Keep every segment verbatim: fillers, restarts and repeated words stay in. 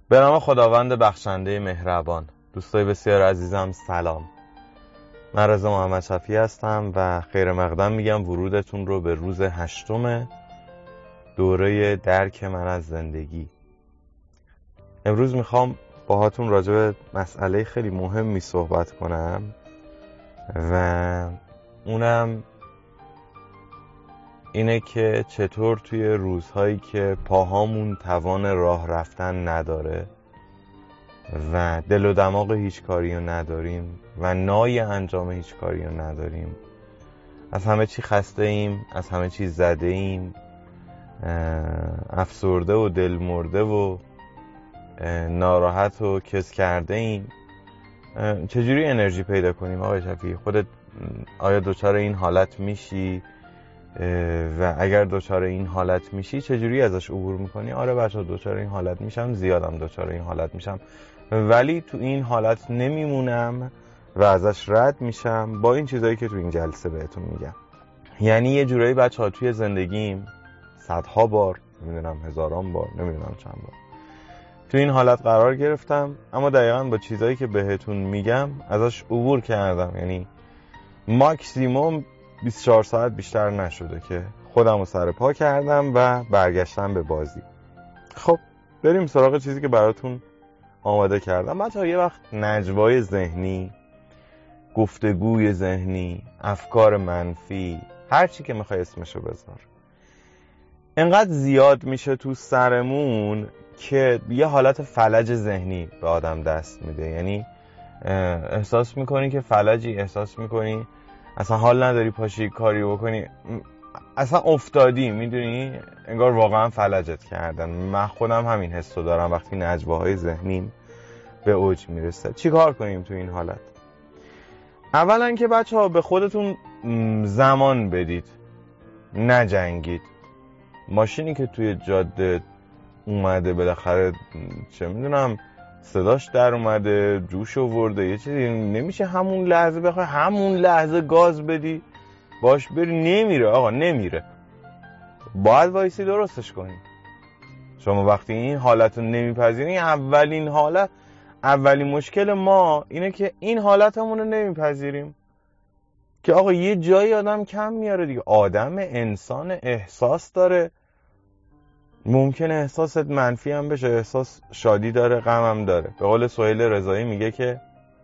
به نام خداوند بخشنده مهربان. دوستای بسیار عزیزم سلام. من رضا محمد شفیعی هستم و خیر مقدم میگم ورودتون رو به روز هشتم دوره درک من از زندگی. امروز میخوام باهاتون راجع به مسئله خیلی مهمی صحبت کنم و اونم اینه که چطور توی روزهایی که پاهامون توان راه رفتن نداره و دل و دماغ هیچ کاری رو نداریم و نای انجام هیچ کاری رو نداریم، از همه چی خسته ایم، از همه چی زده ایم، افسرده و دل مرده و ناراحت و کس کرده ایم، چجوری انرژی پیدا کنیم؟ آقای شفیعی خودت آیا دچار این حالت میشی؟ و اگر دچار این حالت میشی چجوری ازش عبور میکنی؟ آره بچه دچار این حالت میشم، زیادم دچار این حالت میشم، ولی تو این حالت نمیمونم و ازش رد میشم با این چیزایی که تو این جلسه بهتون میگم. یعنی یه جورایی بچه ها توی زندگیم صدها بار، نمیدونم هزاران بار، نمیدونم چند بار تو این حالت قرار گرفتم، اما دقیقا با چیزایی که بهتون میگم ازش عبور کردم. یعنی ماکسیموم بیست و چهار ساعت بیشتر نشده که خودم رو سر پا کردم و برگشتم به بازی. خب بریم سراغ چیزی که براتون آماده کردم. بچه‌ها یه وقت نجوای ذهنی، گفتگوی ذهنی، افکار منفی، هر چی که میخوای اسمشو بذار، انقدر زیاد میشه تو سرمون که یه حالت فلج ذهنی به آدم دست میده. یعنی احساس میکنی که فلجی، احساس میکنی اصلا حال نداری پاشی کاری بکنی، اصلا افتادی، میدونی، انگار واقعا فلجت کردن. من خودم همین حسو دارم وقتی نجواهای ذهنیم به اوج میرسه. چی کار کنیم تو این حالت؟ اولا که بچه ها به خودتون زمان بدید، نجنگید. ماشینی که توی جاده اومده بالاخره چه میدونم صداش در اومده، جوش آورده، یه چیزی، نمیشه همون لحظه بخوای همون لحظه گاز بدی باش بری. نمیره آقا، نمیره. باید وایسی درستش کنی. شما وقتی این حالت رو نمیپذیرین، اولین حالت، اولین مشکل ما اینه که این حالتمون رو نمیپذیریم که آقا یه جایی آدم کم میاره دیگه. آدم، انسان، احساس داره، ممکنه احساست منفی هم بشه، احساس شادی داره، غم هم داره. به قول سهیل رضایی میگه که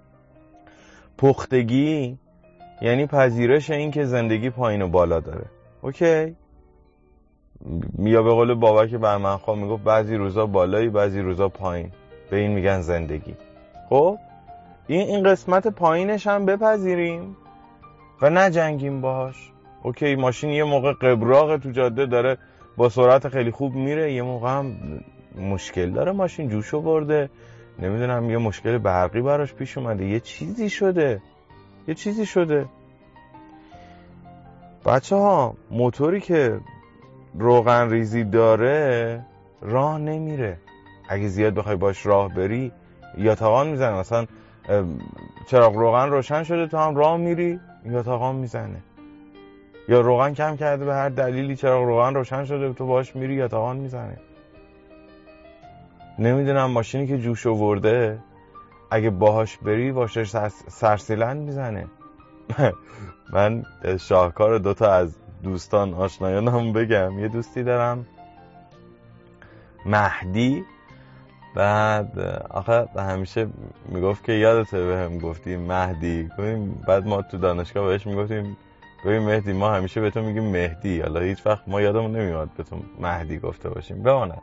پختگی یعنی پذیرش این که زندگی پایین و بالا داره. اوکی؟ یا به قول بابک بهمنخواه میگفت بعضی روزا بالایی، بعضی روزا پایین، به این میگن زندگی. خب این این قسمت پایینش هم بپذیریم و نجنگیم باهاش. اوکی، ماشین یه موقع قبراق تو جاده داره با سرعت خیلی خوب میره، یه موقع هم مشکل داره، ماشین جوشو برده، نمیدونم یه مشکل برقی براش پیش اومده، یه چیزی شده یه چیزی شده بچه ها موتوری که روغن ریزی داره راه نمیره. اگه زیاد بخوای باش راه بری یاتاقان میزنه. مثلا چراغ روغن روشن شده تو هم راه میری، یاتاقان میزنه. یا روغن کم کرده به هر دلیلی، چراغ روغن روشن شده تو باش میری، یاتاقان میزنه. نمیدونم ماشینی که جوش آورده اگه باهاش بری واشر سرسیلند میزنه. من شاهکار دوتا از دوستان آشنایانم بگم. یه دوستی دارم مهدی، بعد آخه همیشه میگفت که یادته به هم گفتی مهدی، بعد ما تو دانشگاه بهش میگفتیم ببین مهدی، ما همیشه به تو میگیم مهدی، حالا هیچ وقت ما یادمون نمیاد به تو مهدی گفته باشیم. بماند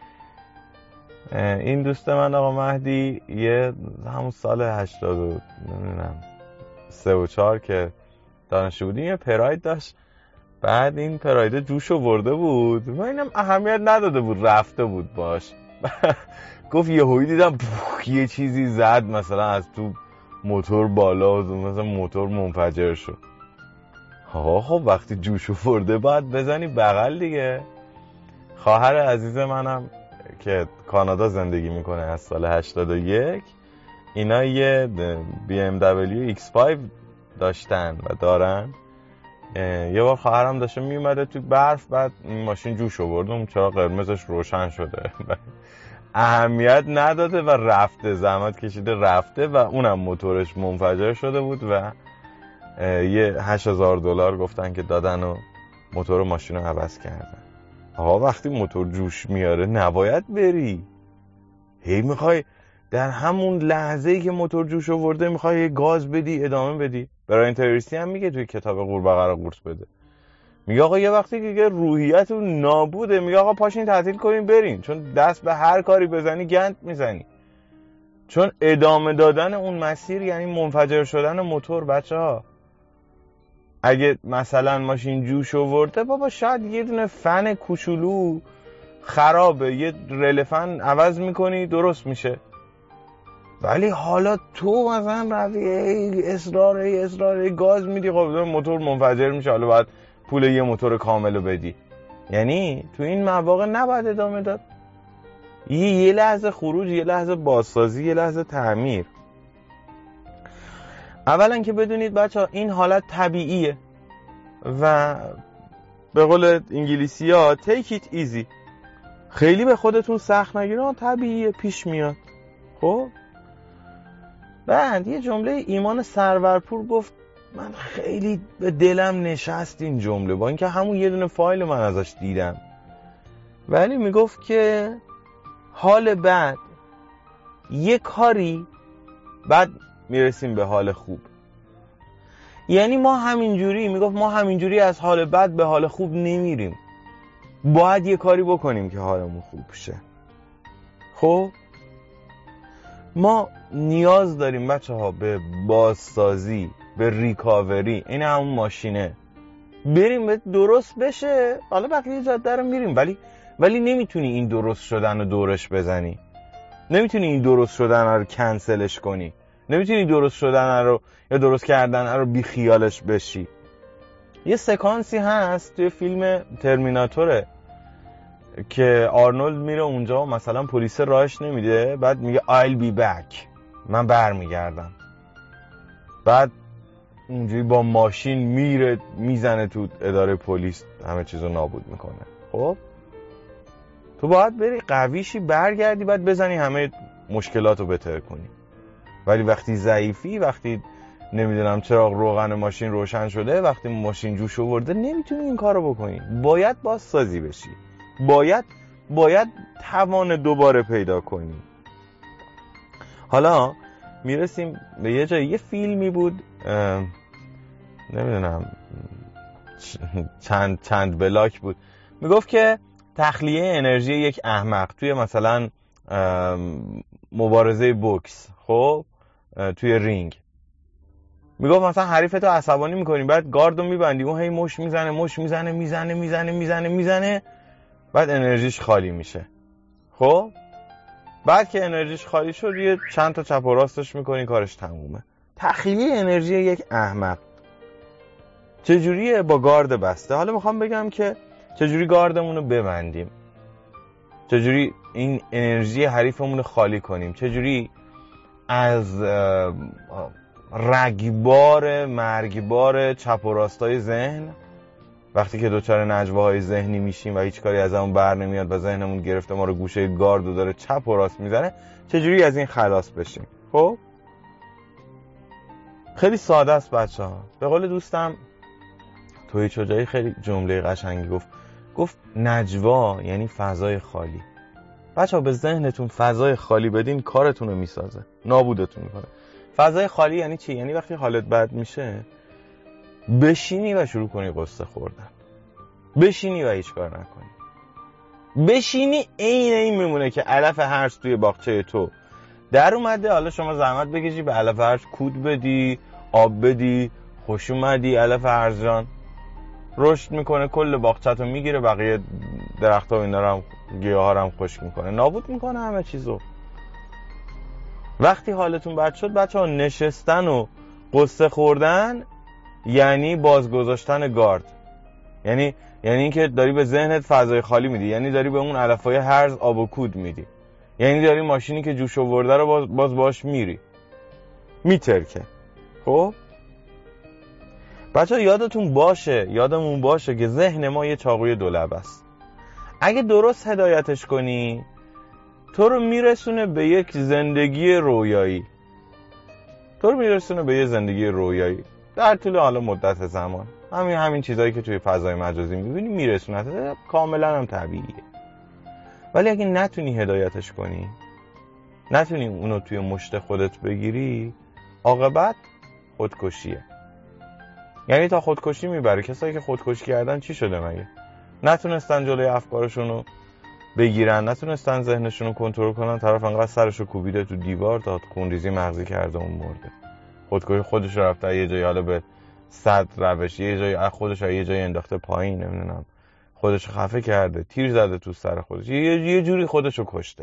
این دوست من آقا مهدی یه همون سال هشتاد و نمیدونم سه و چهار که دانشجو بودیم یه پراید داشت. بعد این پراید جوشو برده بود و اینم اهمیت نداده بود، رفته بود باش. گفت یه هوی دیدم یه چیزی زد مثلا از تو موتور بالا، مثلا موتور منفجر شد. ها خب وقتی جوشو برده باید بزنی بغل دیگه. خواهر عزیز منم که کانادا زندگی میکنه از سال هشتاد و یک، اینا یه بی ام دبلیو ایکس پنج داشتن و دارن. یه بار خواهرم داشته میومده تو برف، بعد ماشین جوش آورد، اون چرا قرمزش روشن شده. اهمیت نداده و رفته، زحمت کشیده رفته و اونم موتورش منفجر شده بود و یه هشت هزار دلار گفتن که دادن و موتور ماشین رو عوض کردن. آقا وقتی موتور جوش میاره نباید بری، هی میخوای در همون لحظه‌ای که موتور جوش آورده میخوای یه گاز بدی ادامه بدی. برای تروریستی هم میگه توی کتاب قورباغه قورت بده، میگه آقا یه وقتی که روحیتون نابوده میگه آقا پاشین تعطیل کنین برین، چون دست به هر کاری بزنی گند میزنی، چون ادامه دادن اون مسیر یعنی منفجر شدن موتور. بچه ها اگه مثلا ماشین جوش آورده بابا شاید یه دونه فن کوچولو خرابه، یه رل فن عوض میکنی درست میشه، ولی حالا تو مثلا روی اصرار اصرار گاز میدی، خب موتور منفجر میشه، حالا باید پول یه موتور کاملو بدی. یعنی تو این مواقع نباید ادامه داد. یه یه لحظه خروج، یه لحظه بازسازی، یه لحظه تعمیر. اولا که بدونید بچه ها این حالت طبیعیه و به قول انگلیسی ها take it easy، خیلی به خودتون سخت نگیرید، طبیعیه پیش میاد. خب بعد یه جمله ایمان سرورپور گفت من خیلی به دلم نشست این جمله، با اینکه همون یه دونه فایل من ازش دیدم، ولی میگفت که حال بد یه کاری بعد میرسیم به حال خوب. یعنی ما همینجوری، میگفت ما همینجوری از حال بد به حال خوب نمیریم، باید یه کاری بکنیم که حالمون خوب شه. خب ما نیاز داریم بچه ها به بازسازی، به ریکاوری، این همون ماشینه، بریم به درست بشه. حالا بقیه جاده رو میریم، ولی ولی نمیتونی این درست شدن رو دورش بزنی، نمیتونی این درست شدن رو کنسلش کنی، نمیتونی درست شدن رو یا درست کردن رو بی خیالش بشی. یه سکانسی هست توی فیلم ترمیناتوره که آرنولد میره اونجا و مثلا پلیس راهش نمیده، بعد میگه I'll be back، من برمیگردم، بعد اونجوری با ماشین میره میزنه تو اداره پلیس، همه چیزو نابود میکنه. خب تو باید بری قویشی برگردی، بعد بزنی همه مشکلاتو بهتر کنی. ولی وقتی ضعیفی، وقتی نمیدونم چراغ روغن ماشین روشن شده، وقتی ماشین جوش آورده، نمیتونی این کارو بکنی، باید بازسازی بشی، باید باید توان دوباره پیدا کنی. حالا میرسیم به یه جایی، یه فیلمی بود نمیدونم چند چند بلاک بود، میگفت که تخلیه انرژی یک احمق توی مثلا مبارزه بوکس، خب توی رینگ، میگفت مثلا حریفتو عصبانی میکنی، بعد گاردو میبندی، اون هی مش میزنه مش میزنه میزنه میزنه میزنه میزنه بعد انرژیش خالی میشه. خب بعد که انرژیش خالی شد یه چند تا چپ و راستش میکنی، کارش تمومه. تخلیه انرژی یک احمق چجوریه؟ با گارد بسته. حالا میخوام بگم که چجوری گاردمون رو ببندیم، چجوری این انرژی حریفمون رو خالی کنیم، چجوری از رگبار مرگبار چپ و راستای ذهن، وقتی که دوچار نجواهای ذهنی میشیم و هیچ کاری از همون بر نمیاد و ذهنمون گرفته ما رو گوشه گاردو داره چپ و راست میزنه، چجوری از این خلاص بشیم. خب خیلی ساده است بچه ها. به قول دوستم توی چجایی خیلی جمله قشنگی گفت، گفت نجوا یعنی فضای خالی. بچه ها به ذهنتون فضای خالی بدین، کارتون رو میسازه، نابودتون میکنه. فضای خالی یعنی چی؟ یعنی وقتی حالت بد میشه بشینی و شروع کنی قصه خوردن، بشینی و هیچ کار نکنی، بشینی عین این میمونه که علف هرز توی باغچه تو در اومده، حالا شما زحمت بکشی به علف هرز کود بدی، آب بدی، خوش اومدی علف هرز جان، رشد میکنه، کل باغچه‌تو میگیره، بقیه درخت‌ها و اینا رو هم، گیاها رو هم خشک میکنه، نابود میکنه همه چیزو. وقتی حالتون بد شد بچه‌ها، نشستن و قصه خوردن یعنی بازگذاشتن گارد، یعنی یعنی اینکه داری به ذهنت فضای خالی میدی، یعنی داری به اون علفای هرز آب و کود میدی، یعنی داری ماشینی که جوش آورده رو باز, باز باش میری میترکه. خب بچه‌ها یادتون باشه، یادمون باشه که ذهن ما یه چاقوی دو لبه است. اگه درست هدایتش کنی تو رو میرسونه به یک زندگی رویایی، تو رو میرسونه به یه زندگی رویایی در طول حالا مدت زمان. همین همین چیزایی که توی فضای مجازی میبینی میرسونه، کاملا هم طبیعیه. ولی اگه نتونی هدایتش کنی، نتونی اونو توی مشت خودت بگیری، عاقبت خودکشیه. یعنی تا خودکشی میبره. کسایی که خودکشی کردن چی شده مگه؟ نتونستن جلوی افکارشونو بگیرن، نتونستن ذهنشونو کنترل کنن، طرف انقدر سرشو کوبیده تو دیوار تا خونریزی مغزی کرده اون مرده. خودکشی خودش رفته یه جایی، حالا به صد روش، یه جایی خودش یه جایی انداخته پایین، نمیدونم خودش خفه کرده، تیر زده تو سر خودش، یه یه جوری خودشو کشته.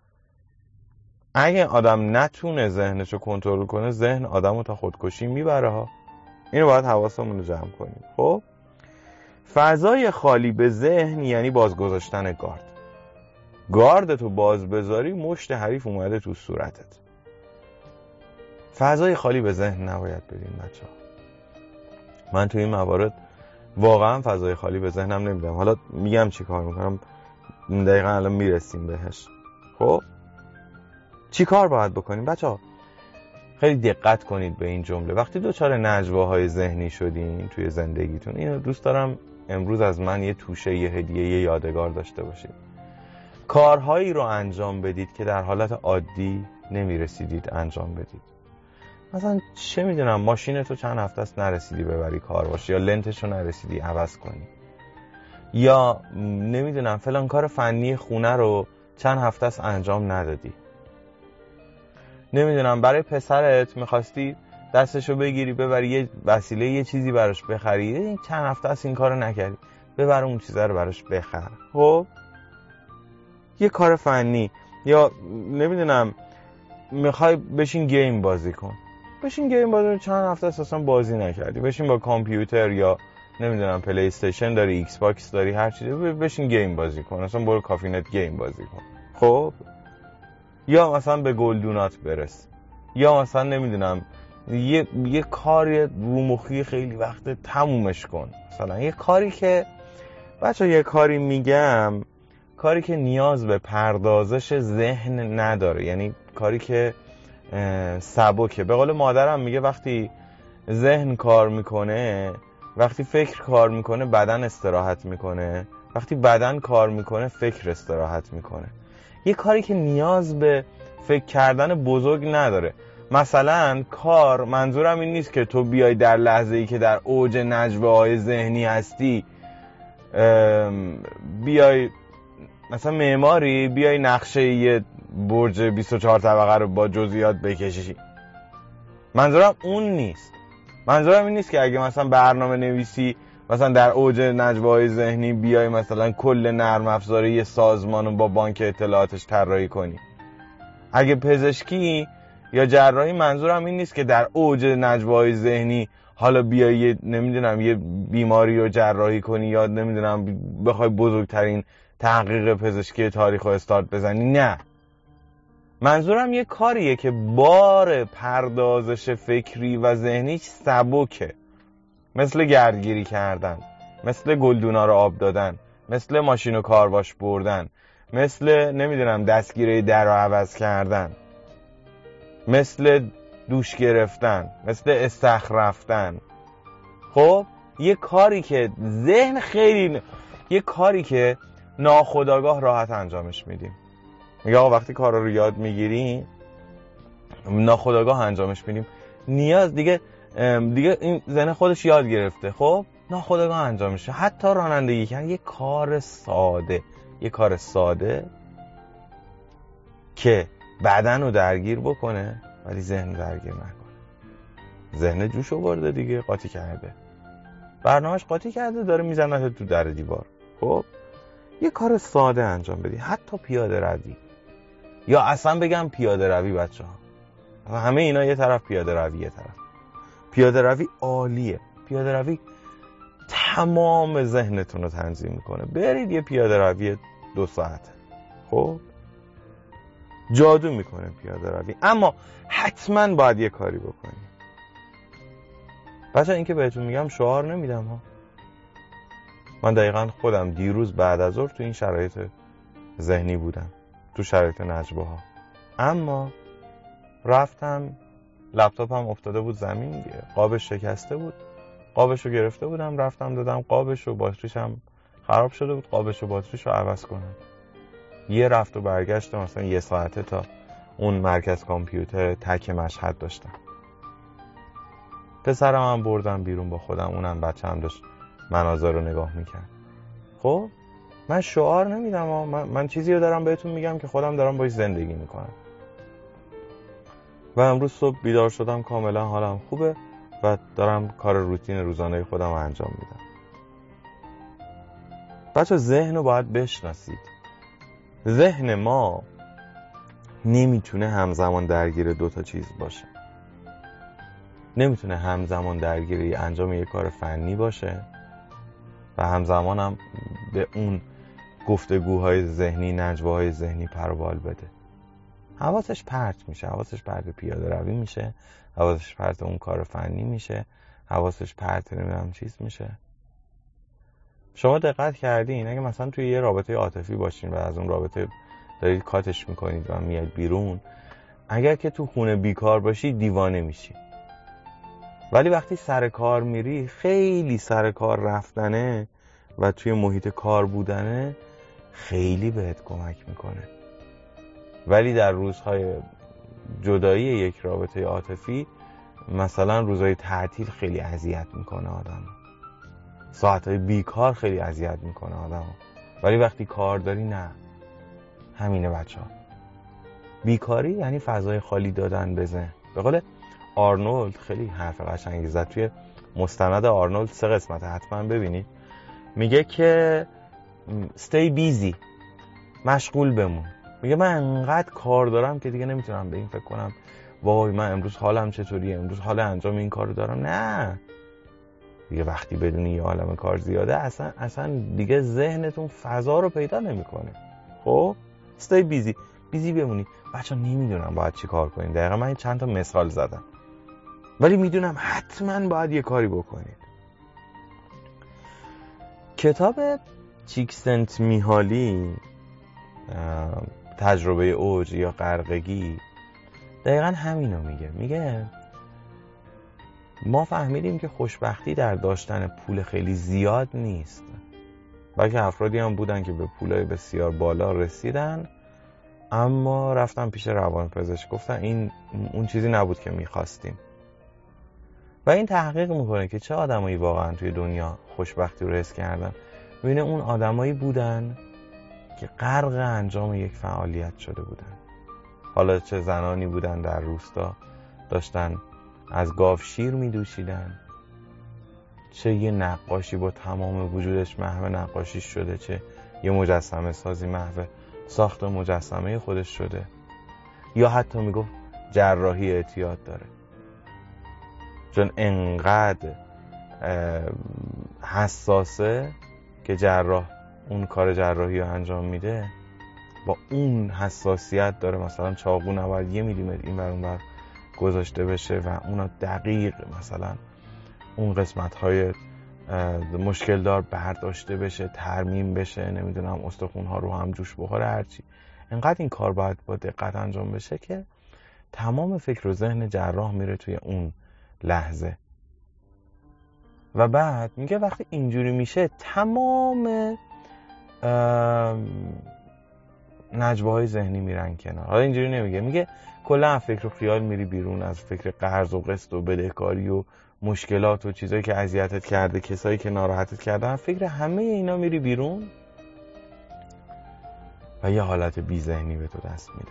اگه آدم نتونه ذهنشو کنترل کنه، ذهن آدمو تا خودکشی میبره ها. اینو باید حواسمون رو جمع کنیم. خب فضای خالی به ذهن یعنی باز گذاشتن گارد. گاردتو باز بذاری، مشت حریف اومده تو صورتت. فضای خالی به ذهن نباید بدیم بچه‌ها. من تو این موارد واقعا فضای خالی به ذهنم نمیدم. حالا میگم چی کار میکنم، دقیقا الان میرسیم بهش. خب چی کار باید بکنیم بچه‌ها؟ خیلی دقت کنید به این جمله. وقتی دوچار نجواهای ذهنی شدین توی زندگیتون، اینو دوست دارم امروز از من یه توشه، یه هدیه، یه یادگار داشته باشید. کارهایی رو انجام بدید که در حالت عادی نمیرسیدید انجام بدید. مثلا چه میدونم، ماشین تو چند هفته است نرسیدی ببری کار باشه، یا لنتش رو نرسیدی عوض کنی، یا نمیدونم فلان کار فنی خونه رو چند هفته است انجام ندادی. نمیدونم برای پسرت میخواستی دستشو بگیری ببری یه وسیله، یه چیزی براش بخری، این چند هفته است این کارو نکردی، ببر اون چیزا رو براش بخر. خب یه کار فنی، یا نمیدونم میخوای بشین گیم بازی کن، بشین گیم بازی کن، چند هفته اصلا بازی نکردی، بشین با کامپیوتر یا نمیدونم پلی استیشن داری، ایکس باکس داری، هر چیزی، بشین گیم بازی کن، اصلا برو کافی نت گیم بازی کن. خب یا مثلا به گلدونات برس، یا مثلا نمیدونم یه یه کاری رومخی خیلی وقت تمومش کن. مثلا یه کاری که بچه یه کاری میگم کاری که نیاز به پردازش ذهن نداره، یعنی کاری که سبکه. به قول مادرم میگه وقتی ذهن کار میکنه، وقتی فکر کار میکنه بدن استراحت میکنه، وقتی بدن کار میکنه فکر استراحت میکنه. یه کاری که نیاز به فکر کردن بزرگ نداره. مثلا کار، منظورم این نیست که تو بیای در لحظه ای که در اوج نجواهای ذهنی هستی بیای مثلا معماری بیای نقشه یه برج بیست و چهار طبقه رو با جزئیات بکشی. منظورم اون نیست. منظورم این نیست که اگه مثلا برنامه نویسی مثلا در اوج نجواهای ذهنی بیای مثلا کل نرم افزاری یه سازمانو با بانک اطلاعاتش طراحی کنی. اگه پزشکی یا جراحی، منظورم این نیست که در اوج نجواهای ذهنی حالا بیای یه نمیدونم یه بیماری رو جراحی کنی، یا نمیدونم بخوای بزرگترین تحقیق پزشکی تاریخ رو استارت بزنی. نه، منظورم یه کاریه که بار پردازش فکری و ذهنیش سبکه، مثل گردگیری کردن، مثل گلدونا رو آب دادن، مثل ماشین و کارواش بردن، مثل نمیدونم دستگیره در رو عوض کردن، مثل دوش گرفتن، مثل استخر رفتن. خب یه کاری که ذهن خیلی، یه کاری که ناخودآگاه راحت انجامش میدیم. میگه آقا وقتی کارا رو یاد میگیریم ناخودآگاه انجامش میدیم، نیاز دیگه دیگه این ذهن خودش یاد گرفته، خب ناخودآگاه انجام میشه. حتی رانندگی کردن یه کار ساده، یه کار ساده که بدن رو درگیر بکنه ولی ذهن رو درگیر نکنه. ذهن جوش آورده دیگه، قاطی کرده، برنامه‌اش قاطی کرده، داره میزنه تو در دیوار. خب یه کار ساده انجام بدی، حتی پیاده روی، یا اصلا بگم پیاده روی. بچه ها همه اینا یه طرف، پیاده روی یه طرف. پیاده روی عالیه. پیاده روی تمام ذهنتون رو تنظیم میکنه. برید یه پیاده روی دو ساعته، خب جادو میکنه پیاده روی. اما حتما باید یه کاری بکنی. بچه این که بهتون میگم شعار نمیدم ها. من دقیقا خودم دیروز بعد از ظهر تو این شرایط ذهنی بودم. تو شرایط نجواها. اما رفتم لپتاپم افتاده بود زمین، قابش شکسته بود، قابشو گرفته بودم رفتم دادم قابشو، باتریشم خراب شده بود، قابشو باتریشو عوض کنم. یه رفت و برگشت مثلا یه ساعته تا اون مرکز کامپیوتر تک مشهد داشتم. پسرم هم بردم بیرون با خودم، اونم بچه هم داشت مناظر رو نگاه میکرد. خب من شعار نمیدم، من, من چیزی رو دارم بهتون میگم که خودم دارم باش زندگی میکنم. و امروز صبح بیدار شدم کاملا حالم خوبه و دارم کار روتین روزانه خودم رو انجام میدم. بچه ذهن رو باید بشناسید. ذهن ما نمیتونه همزمان درگیر دوتا چیز باشه. نمیتونه همزمان درگیر انجام یک کار فنی باشه و همزمان هم به اون گفتگوهای ذهنی، نجواهای ذهنی پروبال بده. حواسش پرت میشه، حواسش پرت پیاده روی میشه، حواسش پرت اون کار فنی میشه، حواسش پرت نمیدونم چیز میشه. شما دقت کردین اگه مثلا توی یه رابطه عاطفی باشین و از اون رابطه دارید کاتش میکنید و میاد بیرون، اگر که تو خونه بیکار باشی دیوانه میشی، ولی وقتی سر کار میری خیلی سر کار رفتنه و توی محیط کار بودنه خیلی بهت کمک میکنه. ولی در روزهای جدایی یک رابطه عاطفی، مثلا روزهای تعطیل خیلی اذیت میکنه آدم، ساعتهای بیکار خیلی اذیت میکنه آدم، ولی وقتی کار داری نه. همینه بچه ها، بیکاری یعنی فضای خالی دادن به ذهن. به قول آرنولد خیلی حرف قشنگی زد توی مستند آرنولد، سه قسمت حتما ببینید. میگه که stay busy، مشغول بمون. میگه من انقدر کار دارم که دیگه نمیتونم به این فکر کنم وای من امروز حالم چطوریه، امروز حال انجام این کارو دارم. نه دیگه وقتی بدونی یه عالمه کار زیاده، اصلا اصلا دیگه ذهنتون فضا رو پیدا نمیکنه. خب stay busy، بیزی بمونی. بچه نمیدونم باید چی کار کنید، دقیقا من چند تا مثال زدم، ولی میدونم حتما باید یه کاری بکنید. کتاب چیکسنتمیهالی، تجربه اوج یا غرقگی، دقیقا همینو میگه. میگه ما فهمیدیم که خوشبختی در داشتن پول خیلی زیاد نیست، بلکه افرادی هم بودن که به پولای بسیار بالا رسیدن اما رفتن پیش روانپزشک، گفتن این اون چیزی نبود که میخواستیم. و این تحقیق میکنه که چه آدمایی واقعا توی دنیا خوشبختی رو حس کردن. ببینه اون آدمایی بودن که غرق انجام یک فعالیت شده بودن. حالا چه زنانی بودن در روستا داشتن از گاو شیر میدوشیدن، چه یه نقاشی با تمام وجودش محو نقاشی شده، چه یه مجسمه سازی محو ساخت مجسمه خودش شده، یا حتی میگفت جراحی اعتیاد داره، چون انقدر حساسه که جراح اون کار جراحی رو انجام میده با اون حساسیت داره. مثلا چاقو نباید یه میلیمتر این ور اون ور گذاشته بشه و اونا دقیق مثلا اون قسمت های مشکل دار برداشته بشه، ترمیم بشه، نمیدونم استخون ها رو هم جوش بخوره، هرچی. انقدر این کار باید با دقت انجام بشه که تمام فکر و ذهن جراح میره توی اون لحظه. و بعد میگه وقتی اینجوری میشه تمام نجواهای ذهنی میرن کنار. حالا اینجوری نمیگه، میگه کلا از فکر و خیال میری بیرون، از فکر قرض و قسط و بدهکاری و مشکلات و چیزایی که اذیتت کرده، کسایی که ناراحتت کردن، فکر همه اینا میری بیرون و یه حالت بی ذهنی به تو دست میده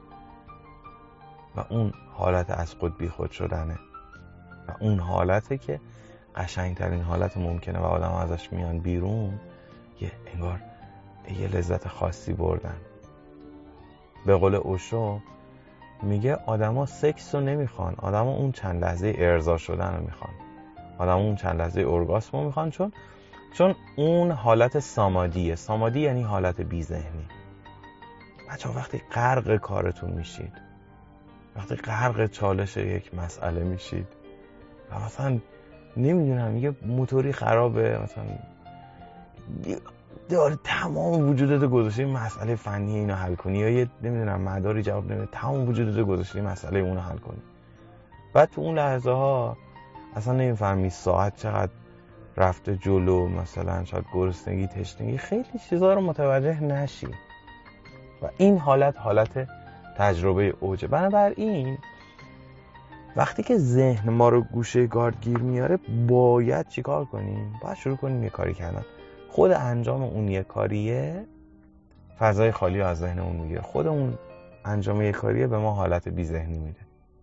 و اون حالت از خود بی خود شدنه و اون حالته که قشنگترین حالت ممکنه و آدم ازش میان بیرون یه انگار یه لذت خاصی بردن. به قول اوشو میگه آدما سکس رو نمیخوان، آدما اون چند لحظه ارضا شدن رو میخوان، آدما اون چند لحظه اورگاسم رو میخوان، چون چون اون حالت سامادیه. سامادی یعنی حالت بی ذهنی. بچه وقتی غرق کارتون میشید، وقتی غرق چالش یک مسئله میشید و مثلا نمیدونم میگه موتوری خرابه، مثلا داره تمام وجودت گذاشته مسئله فنی اینو حل کنی، یا یه نمیدونم مداری جواب نمیده، تمام وجودت گذاشته مسئله اونو حل کنی. بعد تو اون لحظه ها اصلا نمیفهمی ساعت چقدر رفته جلو، مثلا شاید گرسنگی، تشنگی، خیلی چیزا رو متوجه نشی و این حالت حالت تجربه اوجه. بنابراین وقتی که ذهن ما رو گوشه گارد گیر میاره باید چیکار کنیم؟ باید شروع کنیم یه کاری کردن. خود انجام اون یه کاریه فضای خالی از ذهنمون میگیره. خود اون انجام یه کاریه به ما حالت بی ذهنی میده.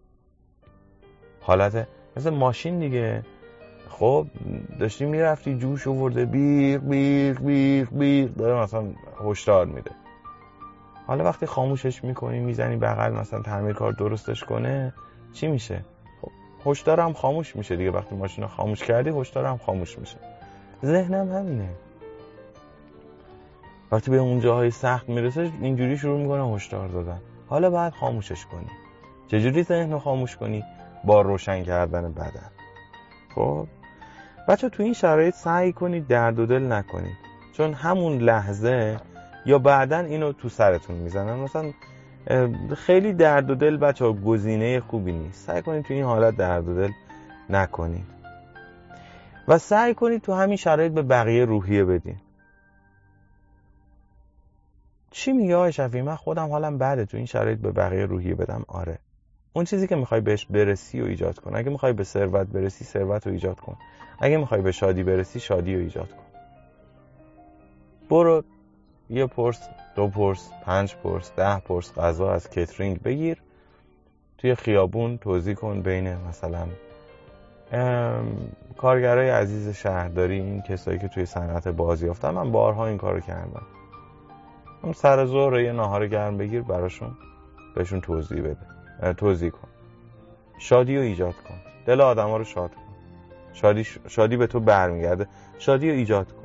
حالت مثل ماشین دیگه. خب داشتی میرفتی جوش آورده بیق بیق بیق بیق داره مثلا هشدار میده. حالا وقتی خاموشش میکنی میزنی بغل مثلا تعمیرکار درستش کنه چی میشه؟ هشدارم خاموش میشه دیگه. وقتی ماشین رو خاموش کردی هشدارم خاموش میشه. ذهنم همینه. وقتی به اون جاهای سخت میرسه اینجوری شروع میکنه هشدار دادن. حالا باید خاموشش کنی. چجوری ذهن رو خاموش کنی؟ با روشن کردن بدن. خب بچه تو این شرایط سعی کنید درد و دل نکنید، چون همون لحظه یا بعدن اینو تو سرتون میزنن. مثلا خیلی درد و دل بچه ها گزینه خوبی نیست. سعی کنید تو این حالت درد و دل نکنید و سعی کنید تو همین شرایط به بقیه روحیه بدین. چی میگه آقای شفیعی؟ من خودم حالم بده، تو این شرایط به بقیه روحیه بدم؟ آره، اون چیزی که میخوای بهش برسی و ایجاد کن. اگه میخوای به ثروت برسی ثروت رو ایجاد کن. اگه میخوای به شادی برسی شادی رو ایجاد کن. برو یه پرس، دو پرس، پنج پرس، ده پرس غذا از کیترینگ بگیر، توی خیابون توزیع کن بین مثلا کارگرای عزیز شهرداری، این کسایی که توی صنعت بازیافتن. من بارها این کارو کردم. هم سر ظهر یه ناهار گرم بگیر براشون، بهشون توضیح بده، توضیح کن، شادی رو ایجاد کن، دل آدما رو شاد کن. شادی شادی به تو برمیگرده. شادی رو ایجاد کن،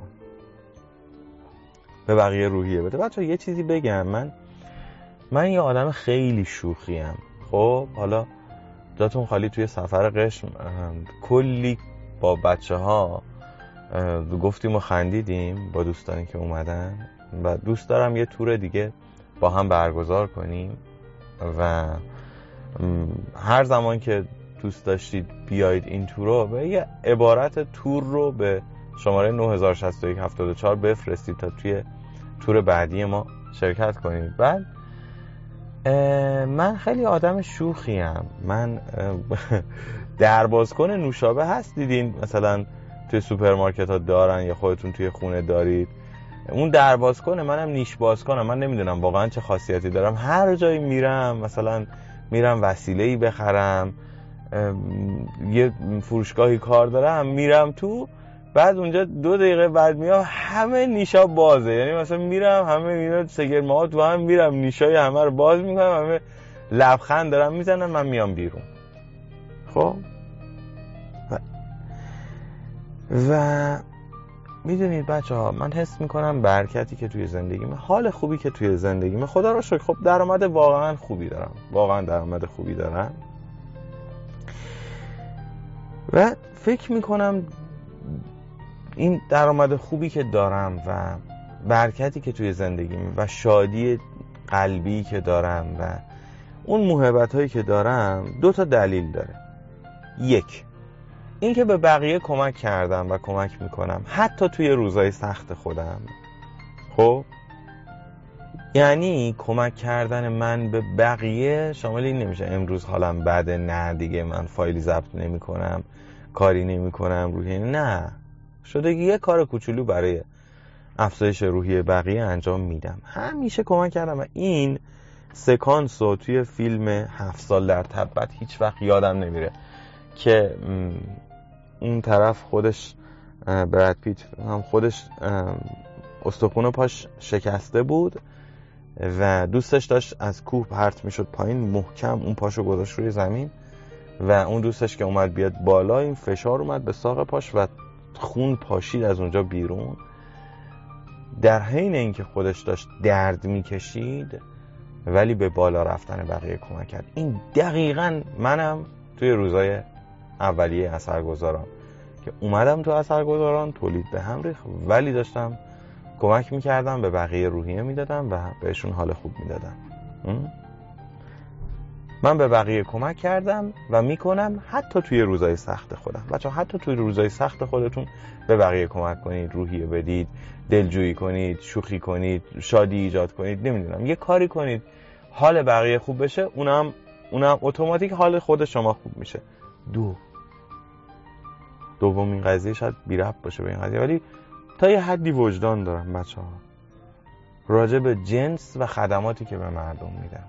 به بقیه روحیه بده. بچه یه چیزی بگم، من من یه آدم خیلی شوخیم. خب حالا جاتون خالی، توی سفر قشم کلی با بچه ها گفتیم و خندیدیم با دوستانی که اومدن و دوست دارم یه تور دیگه با هم برگزار کنیم و هر زمان که دوست داشتید بیایید این تور رو به یه عبارت تور رو به شماره نه هزار و شصت و یک هفتاد و چهار بفرستید تا توی تور بعدی ما شرکت کنید. بعد من خیلی آدم شوخیم. من دربازکن نوشابه هست، دیدین مثلا توی سوپرمارکت ها دارن یا خودتون توی خونه دارید. اون دربازکنه، منم نیش بازکنم. من نمیدونم واقعا چه خاصیتی دارم. هر جایی میرم مثلا میرم وسیله‌ای بخرم، یه فروشگاهی کار دارم، میرم تو، بعد اونجا دو دقیقه بعد میام همه نیشا بازه. یعنی مثلا میرم همه اینا سگرمات و هم میرم نیشای همه رو باز میکنم، همه لبخند دارم میزنن، من میام بیرون. خب و, و میدونید بچه ها، من حس میکنم برکتی که توی زندگیمه، حال خوبی که توی زندگیمه، خدا رو شکر، خب درآمد واقعا خوبی دارم، واقعا درآمد خوبی دارم و فکر میکنم این درآمد خوبی که دارم و برکتی که توی زندگیمه و شادی قلبی که دارم و اون محبت هایی که دارم دو تا دلیل داره. یک، این که به بقیه کمک کردم و کمک میکنم حتی توی روزهای سخت خودم. خب یعنی کمک کردن من به بقیه شامل این نمیشه امروز حالم بده، نه دیگه من فایلی ضبط نمی کنم، کاری نمی کنم روحیه، نه، شده یه کار کوچولو برای افزایش روحیه بقیه انجام میدم. همیشه کمک کردم و این سکانس رو توی فیلم هفت سال در تبت هیچ وقت یادم نمیره که اون طرف خودش براد پیت هم خودش استخوان پاش شکسته بود و دوستش داشت از کوه پرت میشد پایین، محکم اون پاشو گذاشت روی زمین و اون دوستش که اومد بیاد بالا، این فشار اومد به ساق پاش و خون پاشید از اونجا بیرون، در حین اینکه خودش داشت درد میکشید ولی به بالا رفتن بقیه کمک کرد. این دقیقاً منم توی روزای اولیه اثرگذاران که اومدم تو اثرگذاران، تولید به هم ریخت ولی داشتم کمک میکردم، به بقیه روحیه میدادم و بهشون حال خوب میدادم. من به بقیه کمک کردم و میکنم حتی توی روزای سخت خودم. بچه حتی توی روزای سخت خودتون به بقیه کمک کنید، روحیه بدید، دلجویی کنید، شوخی کنید، شادی ایجاد کنید، نمیدونم یه کاری کنید حال بقیه خوب بشه، اونم اونم اتوماتیک حال خود شما خوب میشه. دو دومین قضیه شاید بی ربط باشه به این قضیه، ولی تا یه حدی وجدان دارم بچه ها راجع به جنس و خدماتی که به مردم میدم.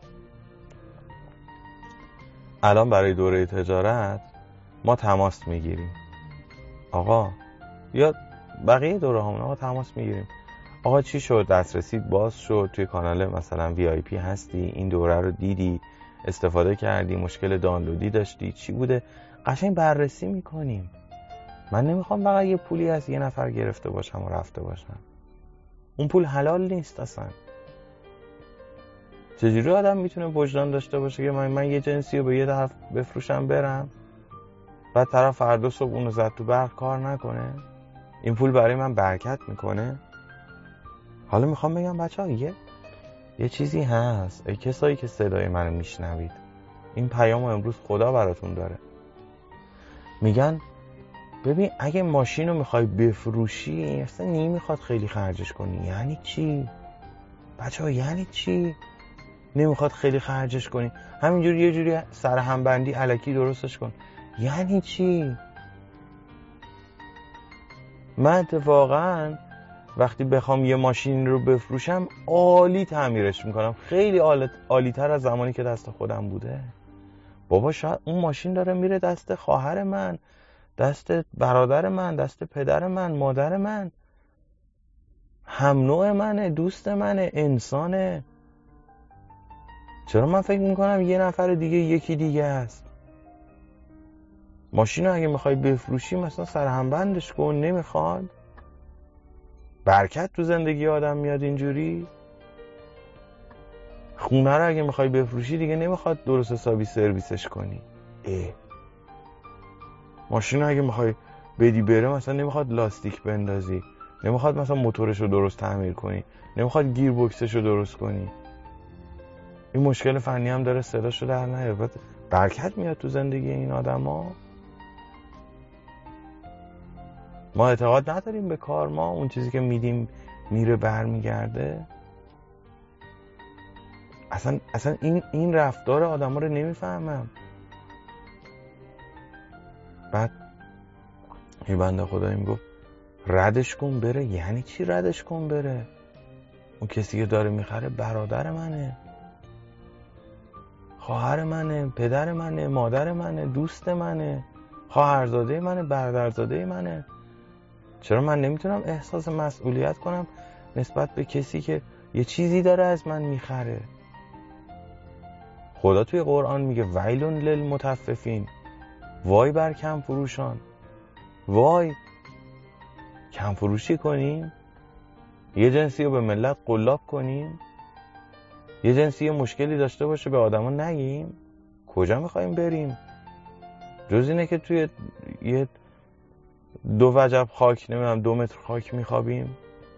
الان برای دوره تجارت ما تماس میگیریم، آقا یا بقیه دوره همون آقا تماس میگیریم، آقا چی شد، دسترسی باز شد، توی کانال مثلا وی آی پی هستی، این دوره رو دیدی، استفاده کردی، مشکل دانلودی داشتی، چی بوده، قشنگ بررسی میکنیم. من نمیخوام فقط یه پولی از یه نفر گرفته باشم و رفته باشم، اون پول حلال نیست اصلا. چجوری آدم میتونه وجدان داشته باشه که من, من یه جنسی رو به یه طرف بفروشم برم، بعد طرف فردا صبح اونو زد تو برق کار نکنه؟ این پول برای من برکت میکنه؟ حالا میخوام بگم بچه ها یه یه چیزی هست، ای کسایی که صدای منو میشنوید، این پیامو امروز خدا براتون داره. میگن ببین اگه ماشین رو میخوای بفروشی اصلا نمیخواد خیلی خرجش کنی. یعنی چی؟ بچه ها یعنی چی؟ نمیخواد خیلی خرجش کنی، همینجوری یه جوری سرهمبندی الکی درستش کن. یعنی چی؟ من اتفاقا وقتی بخوام یه ماشین رو بفروشم عالی تعمیرش میکنم، خیلی عالی تر از زمانی که دست خودم بوده. بابا شاید اون ماشین داره میره دست خواهر من، دست برادر من، دست پدر من، مادر من، هم نوع منه، دوست منه، انسانه. چرا من فکر میکنم یه نفر دیگه یکی دیگه است؟ ماشین رو اگه میخوای بفروشی مثلا سرهمبندش کن، نمیخواد؟ برکت تو زندگی آدم میاد اینجوری؟ خونه رو اگه میخوای بفروشی دیگه نمیخواد درست حسابی سرویسش کنی. اه. ماشین رو اگه میخوای بدی بره مثلا نمیخواد لاستیک بندازی، نمیخواد مثلا موتورش رو درست تعمیر کنی، نمیخواد گیر بوکسش رو درست کنی. این مشکل فنی هم داره صداشو در نیاره. برکت میاد تو زندگی این آدم ها. ما اعتقاد نداریم به کار، ما اون چیزی که میدیم میره برمیگرده. اصلا اصلا این این رفتار آدما رو نمیفهمم. بعد یه بنده خدایی میگفت ردش کن بره. یعنی چی ردش کن بره؟ اون کسی که داره میخره برادر منه، خواهر منه، پدر منه، مادر منه، دوست منه، خواهرزاده منه، برادرزاده منه. چرا من نمیتونم احساس مسئولیت کنم نسبت به کسی که یه چیزی داره از من میخره؟ خدا توی قرآن میگه ویلون للمطففین، وای بر کم فروشان. وای کم فروشی کنیم؟ یه جنسی رو به ملت قلاب کنیم؟ یه جنسی یه مشکلی داشته باشه به آدما نگیم؟ کجا میخوایم بریم؟ جز اینه که توی یه دو وجب خاک، نمیدونم دو متر خاک میخوابیم؟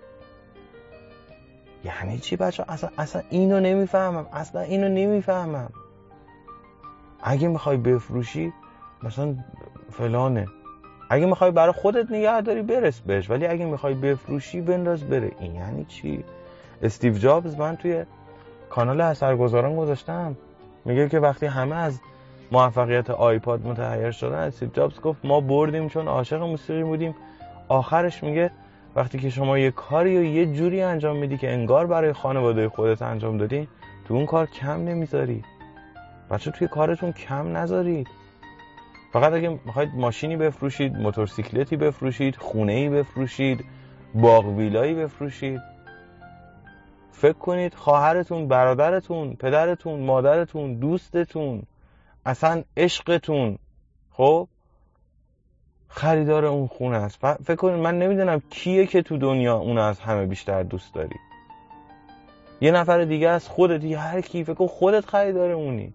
یعنی چی بچه؟ اصلا اصلا اینو نمیفهمم، اصلا اینو نمیفهمم. اگه میخوای بفروشی مثلا فلانه، اگه میخوای برای خودت نگه داری برس بهش، ولی اگه میخوای بفروشی بنداز بره. این یعنی چی؟ استیو جابز، من توی کانال اثرگذاران گذاشتم، میگه که وقتی همه از موفقیت آیپاد متحیر شدن، استیو جابز گفت ما بردیم چون عاشق موسیقی بودیم. آخرش میگه وقتی که شما یه کاری رو یه جوری انجام میدی که انگار برای خانواده خودت انجام دادی، تو اون کار کم نمیذاری. بچه توی کارتون کم نذارید. فقط اگه میخواید ماشینی بفروشید، موتورسیکلتی بفروشید، خونه‌ای بفروشید، باغ ویلایی بفروشید، فکر کنید خواهرتون، برادرتون، پدرتون، مادرتون، دوستتون، اصلا عشقتون، خب خریدار اون خونه است. فکر کنید من نمیدونم کیه که تو دنیا اون از همه بیشتر دوست داری. یه نفر دیگه از خودت، یا هر کی، فکر کن خودت خریدار اونی.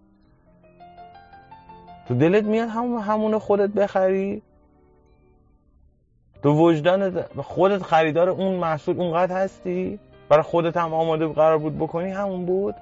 تو دلت میاد همون همون خودت بخری؟ تو وجدان خودت خریدار اون محصول اونقدر هستی؟ برای خودت هم آماده قرار بود بکنی همون بود؟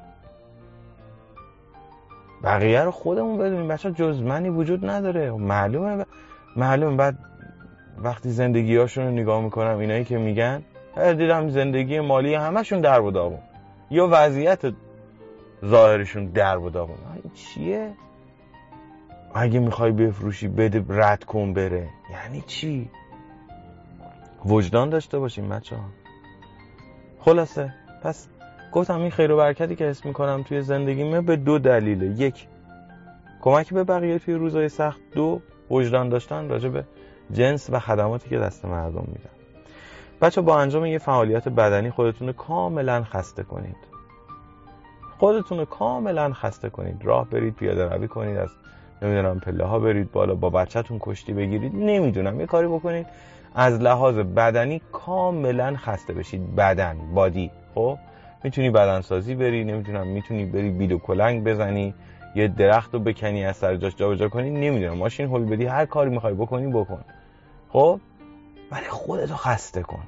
بقیه رو خودمون بدونیم. بچه جز منی وجود نداره. معلومه معلومه بعد وقتی زندگی هاشون رو نگاه میکنم، اینایی که میگن دیدم زندگی مالی همشون در و داغون یا وضعیت ظاهرشون در و داغون. این چیه؟ اگه میخوای بفروشی بده رد کن بره. یعنی چی؟ وجدان داشته باشیم بچه ها. خلاصه پس گفتم این خیر و برکتی که حس میکنم توی زندگیمه به دو دلیله. یک، کمک به بقیه توی روزهای سخت. دو، وجدان داشتن راجع به جنس و خدماتی که دست مردم میدن. بچه با انجام یه فعالیت بدنی خودتون رو کاملا خسته کنید. خودتون رو کاملا خسته کنید. راه برید، پیاده روی کنید، از نمیدونم پله ها برید بالا، با بچه‌تون کشتی بگیرید، نمیدونم یه کاری بکنید از لحاظ بدنی کاملا خسته بشید. بدن، بادی. خب میتونی بدنسازی بری، نمیدونم میتونی بری بیل و کلنگ بزنی، یه درخت رو بکنی از سر جاش جابجا کنی، نمیدونم ماشین هول بدی، هر کاری میخوای بکنی بکن. خب ولی خودتو خسته کن.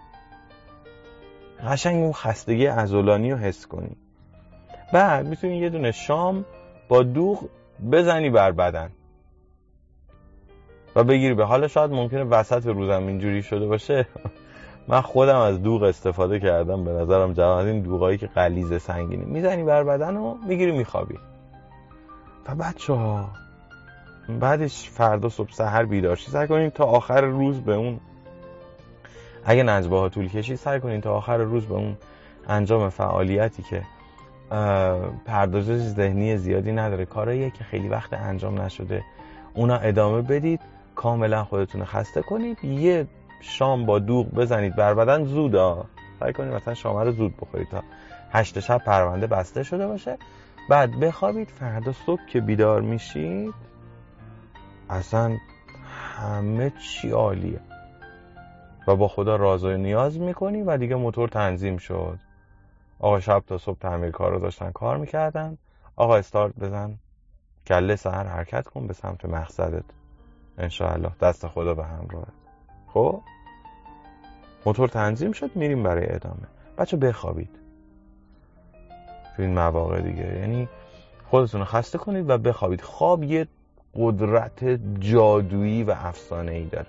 قشنگ اون خستگی عضلانی رو حس کنی. بعد میتونی یه دونه شام با دوغ بزنی بر بدن و بگیری به حال. شاید ممکنه وسط روزم اینجوری شده باشه من خودم از دوغ استفاده کردم، به نظرم جواب از این دوغایی که غلیظ سنگینه، میزنی بر بدن و میگیری میخوابی. و بچه ها بعدش فردا صبح سحر بیدار شی، سعی کنین تا آخر روز به اون، اگه نجبه ها طول کشید سعی کنین تا آخر روز به اون انجام فعالیتی که پردازش ذهنی زیادی نداره، کارهاییه که خیلی وقت انجام نشده، اونا ادامه بدید. کاملا خودتون خسته کنید. یه شام با دوغ بزنید بر بدن زودا. سعی کنید مثلا شام رو زود بخورید تا هشت شب پرونده بسته شده باشه. بعد بخوابید. فردا صبح که بیدار میشید اصلا همه چی عالیه و با خدا راز و نیاز میکنی و دیگه موتور تنظیم شد. آقا شب تا صبح تعمیر کارا داشتن کار میکردن، آقا استارت بزن، کله سحر حرکت کن به سمت مقصدت انشاءالله، دست خدا به همراهت. خب موتور تنظیم شد، میریم برای ادامه. بچه بخوابید تو این مواقع دیگه، یعنی خودتون رو خسته کنید و بخوابید. خواب یه قدرت جادویی و افسانه‌ای داره.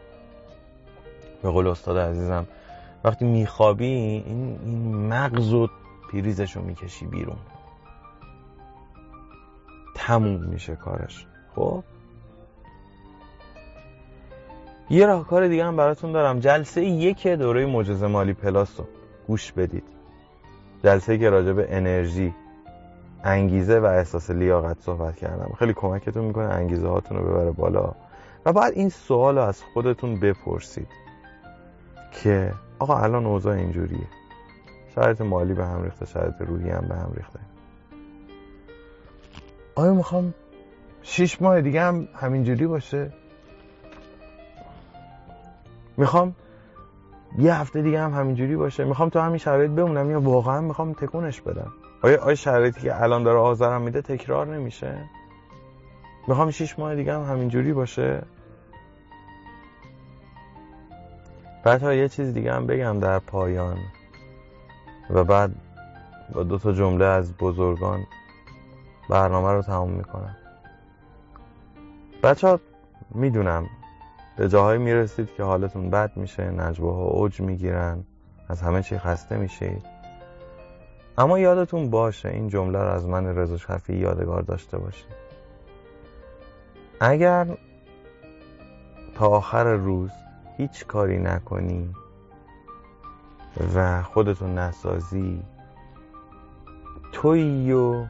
به قول استاد عزیزم وقتی میخوابی این, این مغز و پریزشو میکشی بیرون، تموم میشه کارش. خب یه راهکار دیگه هم براتون دارم. جلسه یک دوره معجزه مالی پلاس رو گوش بدید. جلسه که راجع به انرژی، انگیزه و احساس لیاقت صحبت کردم. خیلی کمکتون میکنه انگیزه هاتون رو ببره بالا. و بعد این سوال رو از خودتون بپرسید که آقا الان اوضاع اینجوریه، شرایط مالی به هم ریخته، شرایط روحی هم به هم ریخته، آیا میخوام شیش ماه دیگه هم همینجوری باشه؟ میخوام یه هفته دیگه هم همینجوری باشه؟ میخوام تو همین شرایط بمونم یا واقعا میخوام تکونش بدم؟ آیا آیا شرایطی که الان داره آزارم میده تکرار نمیشه؟ میخوام شیش ماه دیگه هم همینجوری باشه؟ بعد یه چیز دیگه هم بگم در پایان و بعد با دو تا جمله از بزرگان برنامه رو تموم میکنم. بچه ها میدونم به جاهایی میرسید که حالتون بد میشه، نجوه ها اوج میگیرن، از همه چی خسته میشید، اما یادتون باشه این جمله رو از من رضا شفیعی یادگار داشته باشید. اگر تا آخر روز هیچ کاری نکنی و خودتون نسازی، تویی و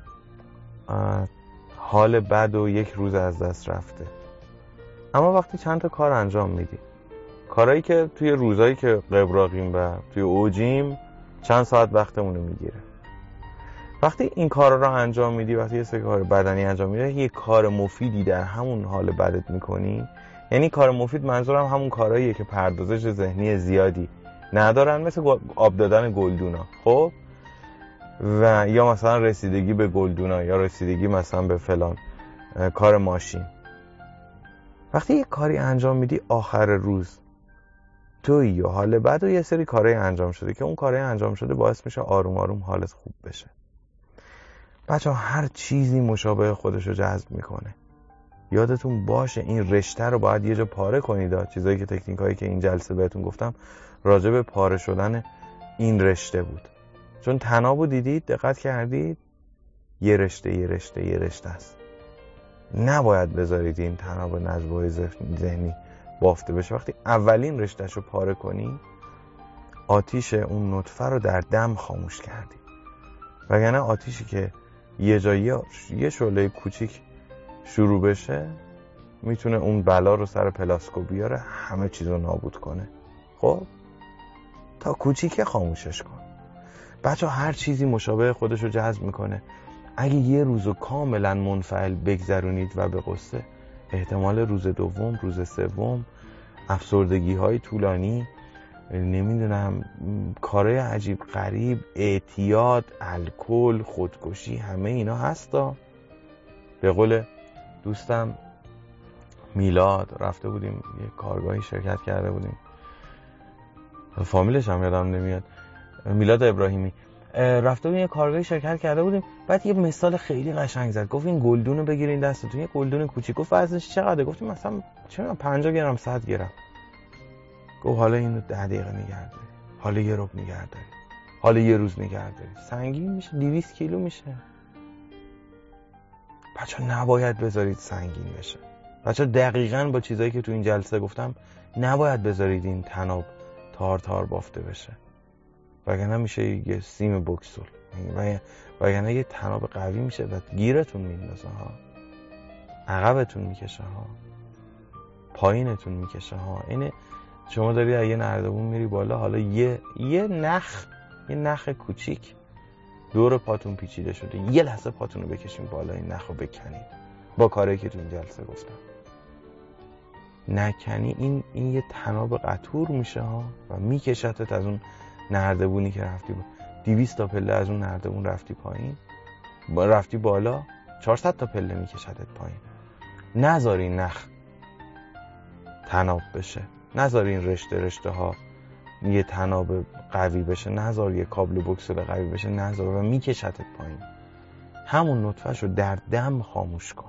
حال بد و یک روز از دست رفته. اما وقتی چند تا کار انجام میدی، کارهایی که توی روزایی که قبراقیم و توی اوجیم چند ساعت وقتمونو میگیره، وقتی این کارا رو انجام میدی، وقتی یه سری کار بدنی انجام میدی، یه کار مفیدی در همون حال بدت میکنی. یعنی کار مفید منظورم همون کارهاییه که پردازش ذهنی زیادی ندارن، مثل آب دادن گلدونا، خب، و یا مثلا رسیدگی به گلدونا یا رسیدگی مثلا به فلان کار ماشین. وقتی یه کاری انجام میدی آخر روز تویی و حال بد و یه سری کارهای انجام شده که اون کارهای انجام شده باعث میشه آروم آروم حالت خوب بشه. بچه ها هر چیزی مشابه خودش رو جذب میکنه. یادتون باشه این رشته رو باید یه جا پاره کنید. چیزایی که تکنیک هایی که این جلسه بهتون گفتم راجع به پاره شدن این رشته بود. چون طنابو دیدید، دقت کردید، یه رشته یه رشته یه رشته است. نباید بذارید این طناب نجوای ذهنی بافته بشه. وقتی اولین رشتهش رو پاره کنی، آتیش اون نطفه رو در دم خاموش کردی. وگرنه آتیشی که یه جایی یه شعله کوچیک شروع بشه میتونه اون بلا رو سر پلاسکو بیاره، همه چیز رو نابود کنه. خب تا کوچیکه خاموشش کن. بچه هر چیزی مشابه خودش رو جذب میکنه. اگه یه روزو کاملا منفعل بگذرونید و به قصه، احتمال روز دوم، روز سوم، افسردگی های طولانی، نمیدونم کارهای عجیب غریب، اعتیاد، الکل، خودکشی، همه اینا هستا. به قول دوستم میلاد رفته بودیم یه کارگاهی شرکت کرده بودیم، فامیلش هم یادم نمیاد، میلاد ابراهیمی، رفته بودیم یه کارگاهی شرکت کرده بودیم. بعد یه مثال خیلی قشنگ زد، گفت این گلدون رو بگیرین دستتون، یه گلدون کوچیک. گفت وزنش چقدره؟ گفتیم مثلا چه پنجاه گرم، صد گرم. گفت حالا اینو ده دقیقه نگه داری، حالا یه ربع نگه داری، حالا یه روز نگه داری، سنگین میشه، دویست کیلو میشه. بچه نباید بذارید سنگین بشه. بچه دقیقاً با چیزایی که تو این جلسه گفتم نباید بذارید این طناب تار تار بافته بشه، وگرنه میشه یه سیم بوکسول، وگرنه یه طناب قوی میشه و گیرتون میندازه ها، عقبتون میکشه ها، پایینتون میکشه ها. اینه شما داری از یه نردبون میری بالا، حالا یه یه نخ یه نخ کوچیک دور پاتون پیچیده شده، یه لحظه پاتون رو بکشین بالا، این نخ رو بکنید با کاری که تو این جلسه گفتم. نکنی این این یه طناب قطور میشه ها و میکشتت از اون نردبونی که رفتی با دویست تا پله از اون نردبون رفتی پایین، با رفتی بالا چهارصد تا پله میکشتت پایین. نذارین نخ طناب بشه، نذارین رشته رشته ها یه طناب قوی بشه، نذار یه کابل بوکسل قوی بشه، نذار و میکشتت پایین. همون نطفه‌ش رو در دم خاموش کن.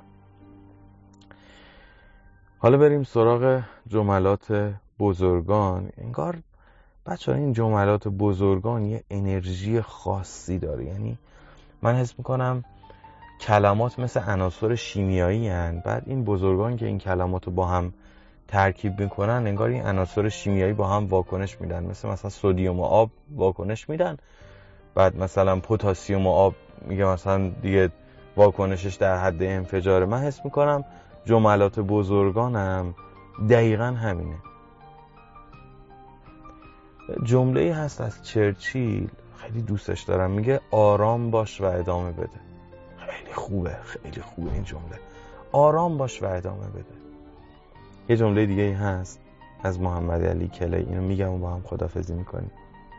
حالا بریم سراغ جملات بزرگان. انگار بچه ها این جملات بزرگان یه انرژی خاصی داره. یعنی من حس میکنم کلمات مثل عناصر شیمیایی هن. بعد این بزرگان که این کلمات رو با هم ترکیب میکنن، انگار این عناصر شیمیایی با هم واکنش میدن. مثل مثلا سدیم و آب واکنش میدن، بعد مثلا پتاسیم و آب میگه مثلا دیگه واکنشش در حد انفجاره. من حس میکنم جملات بزرگانم دقیقا همینه. جمله‌ای هست از چرچیل، خیلی دوستش دارم، میگه آرام باش و ادامه بده. خیلی خوبه، خیلی خوبه این جمله، آرام باش و ادامه بده. یه جمله دیگه هست از محمد علی کلی، اینو میگم و با هم خداحافظی میکنیم.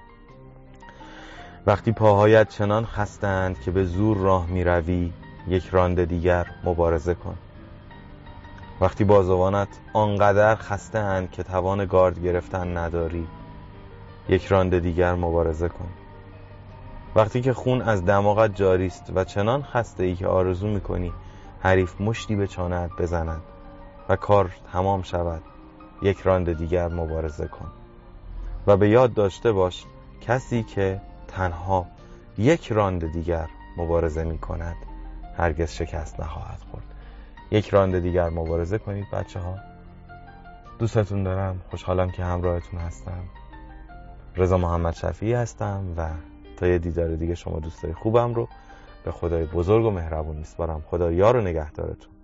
وقتی پاهایت چنان خستند که به زور راه میروی، یک رانده دیگر مبارزه کن. وقتی بازوانت آنقدر خسته اند که توان گارد گرفتن نداری، یک رانده دیگر مبارزه کن. وقتی که خون از دماغت جاری است و چنان خسته ای که آرزو میکنی حریف مشتی به چانه‌ات بزنند و کار تمام شود، یک رانده دیگر مبارزه کن. و به یاد داشته باش کسی که تنها یک رانده دیگر مبارزه می کند هرگز شکست نخواهد خورد. یک رانده دیگر مبارزه کنید بچه ها. دوستتون دارم، خوشحالم که همراهتون هستم. رضا محمد شفیعی هستم و تا یه دیدار دیگه شما دوستای خوبم رو به خدای بزرگ و مهربون میسپارم. خدا یار و نگهدارتون.